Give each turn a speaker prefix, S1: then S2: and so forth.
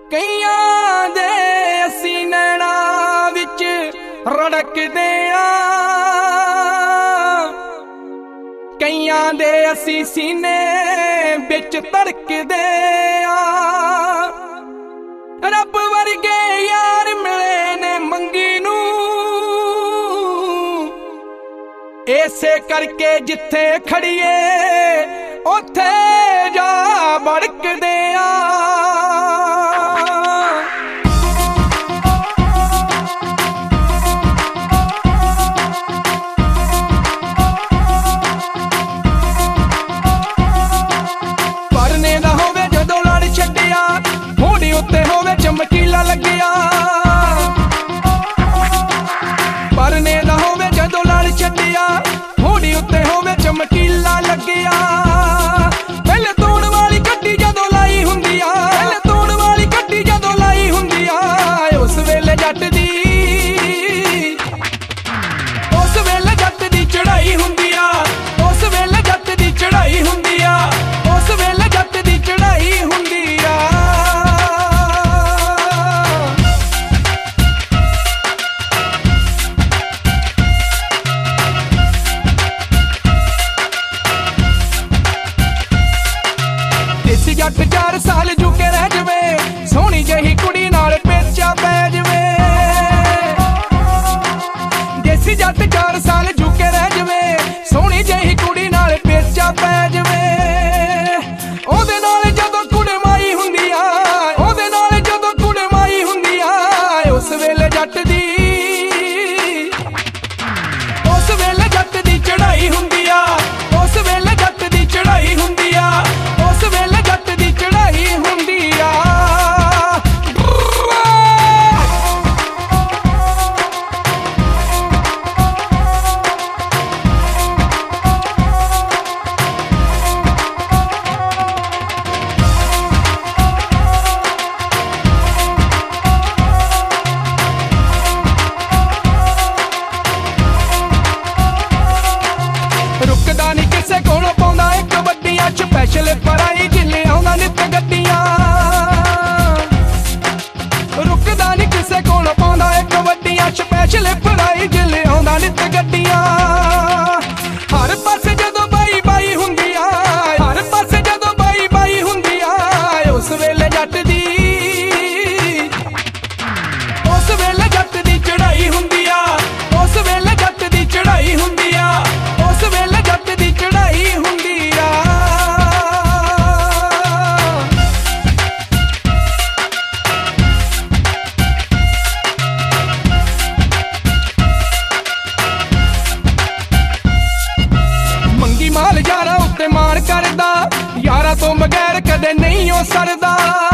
S1: ਕਈਆਂ ਦੇ ਅਸੀਂ ਨੈਣਾਂ ਵਿੱਚ ਰੜਕਦੇ ਆਂ, ਕਈਆਂ ਦੇ ਅਸੀਂ ਸੀਨੇ ਵਿੱਚ ਧੜਕਦੇ ਆਂ। ਰੱਬ ਵਰਗੇ ਯਾਰ ਮਿਲੇ ਨੇ ਮੰਗੀ ਨੂੰ, ਇਸੇ ਕਰਕੇ ਜਿੱਥੇ ਖੜੀਏ ਉੱਥੇ ਜਾ ਵੜਕਦੇ ਆਂ। ਪਰਨੇ ਦਾ ਹੋਵੇ ਜਦੋਂ ਲੜ ਛੱਡਿਆ, ਮੋਢੇ ਉੱਤੇ ਹੋਵੇ ਚਮਕੀਲਾ ਲੱਗਿਆ। ਪਰਨੇ ਦਾ ਹੋਵੇ ਜਦੋਂ ਲੜ ਛੱਡਿਆ, ਮੋਢੇ ਉੱਤੇ ਹੋਵੇ ਚਮਕੀਲਾ ਲੱਗਿਆ। ਪਹਿਲੇ ਤੋੜ ਵਾਲੀ ਗੱਡੀ ਜਦੋਂ ਲਾਈ ਹੁੰਦੀ ਆ, ਪਹਿਲੇ ਤੋੜ ਵਾਲੀ ਗੱਡੀ ਜਦੋਂ ਲਾਈ ਹੁੰਦੀ ਆ, ਉਸ ਵੇਲੇ ਜੱਟ ਦੀ, ਉਸ ਵੇਲੇ ਜੱਟ ਦੀ ਚੜਾਈ ਹੁੰਦੀ ਆ, ਉਸ ਵੇਲੇ ਜੱਟ ਦੀ ਚੜਾਈ ਹੁੰਦੀ ਆ, ਉਸ ਵੇਲੇ ਜੱਟ ਦੀ ਚੜਾਈ ਹੁੰਦੀ ਆ। ਦੇਸੀ ਜੱਟ 4 ਸਾਲ ਝੁਕੇ ਰਹਿ ਜਵੇ, ਸੋਹਣੀ ਜਿਹੀ ਕੁੜੀ ਨਾਲ ਪੇਚਾ ਪੈ ਜਵੇ। ਦੇਸੀ ਜੱਟ 4 ਸਾਲ ਝੁਕੇ ਰਹਿ ਜਵੇ, ਸੋਹਣੀ ਜਿਹੀ ਕੁੜੀ ਨਾਲ ਪੇਚਾ ਪੈ ਜਵੇ। ਉਹਦੇ ਨਾਲ ਜਦੋਂ ਕੁੜਮਾਈ ਹੁੰਦੀ ਆ, ਉਹਦੇ ਨਾਲ ਜਦੋਂ ਕੁੜਮਾਈ ਹੁੰਦੀ ਆ, ਉਸ ਵੇਲੇ ਜੱਟ ਦੀ, ਉਸ ਵੇਲੇ ਜੱਟ ਦੀ ਚੜਾਈ ਹੁੰਦੀ ਆ, ਉਸ ਵੇਲੇ ਜੱਟ ਦੀ ਚੜਾਈ ਹੁੰਦੀ ਆ, ਉਸ ਵੇਲੇ ਜੱਟ ਦੀ ਚੜਾਈ ਹੁੰਦੀ ਆ। ਰੁਕਦਾ ਨੀ ਕਿਸੇ ਕੋਲੋਂ ਪਾਉਂਦਾ ਇੱਕ ਵੱਡੀਆਂ ਸਪੈਸ਼ਲ ਪਰਾਈ ਜਿੱਲੇ ਆਉਂਦਾ ਨਿੱਤ ਗੱਡੀਆਂ। ਰੁਕਦਾ ਨੀ ਕਿਸੇ ਕੋਲੋਂ ਪਾਉਂਦਾ ਇੱਕ ਵੱਡੀਆਂ ਸਪੈਸ਼ਲ ਪਰਾਈ ਜਿੱਲੇ ਆਉਂਦਾ ਨਿੱਤ ਗੱਡੀਆਂ। ਹਰ ਪਾਸੇ ਜਦੋਂ ਬਾਈ ਬਾਈ ਹੁੰਦੀ ਆ, ਹਰ ਪਾਸੇ ਜਦੋਂ ਬਾਈ ਬਾਈ ਹੁੰਦੀ ਆ, ਉਸ ਵੇਲੇ ਜੱਟ ਦੀ, ਉਸ ਵੇਲੇ ਜੱਟ ਦੀ ਚੜਾਈ ਹੁੰਦੀ ਆ, ਉਸ ਵੇਲੇ ਜੱਟ ਦੀ ਚੜਾਈ ਹੁੰਦੀ ਆ, ਉਸ ਵੇਲੇ ਜੱਟ ਦੀ ਚੜਾਈ ਹੁੰਦੀ ਆ। ਮੰਗੀ ਮਾਲ ਯਾਰਾਂ ਉੱਤੇ ਮਾਣ ਕਰਦਾ, ਯਾਰਾਂ ਤੋਂ ਬਗੈਰ ਕਦੇ ਨਹੀਂ ਉਹ ਸਰਦਾ।